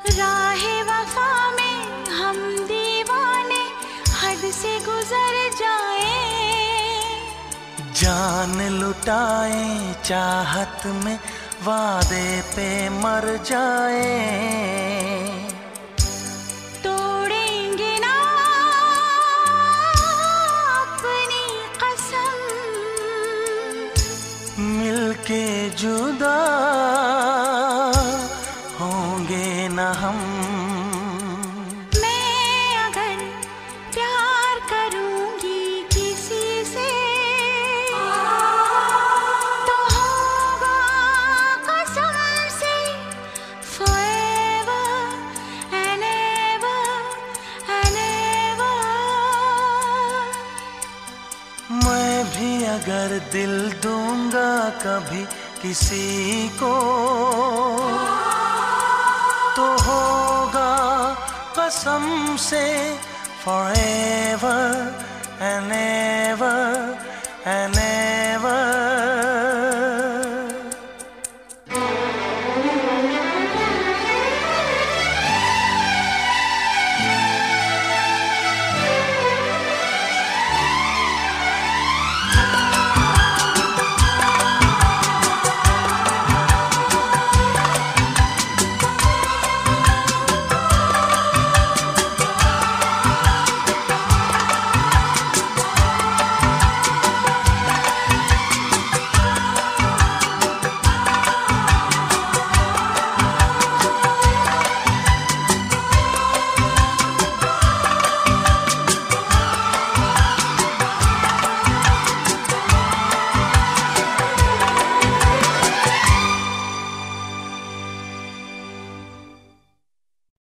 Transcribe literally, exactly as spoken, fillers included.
राहे वफा में हम दीवाने हद से गुजर जाए, जान लुटाए चाहत में वादे पे मर जाए। तोड़ेंगे ना अपनी कसम, मिलके जुदा होंगे न हम। मैं अगर प्यार करूंगी किसी से तो होगा कसम से forever and ever and ever। मैं भी अगर दिल दूंगा कभी किसी को तो होगा कसम से forever and ever।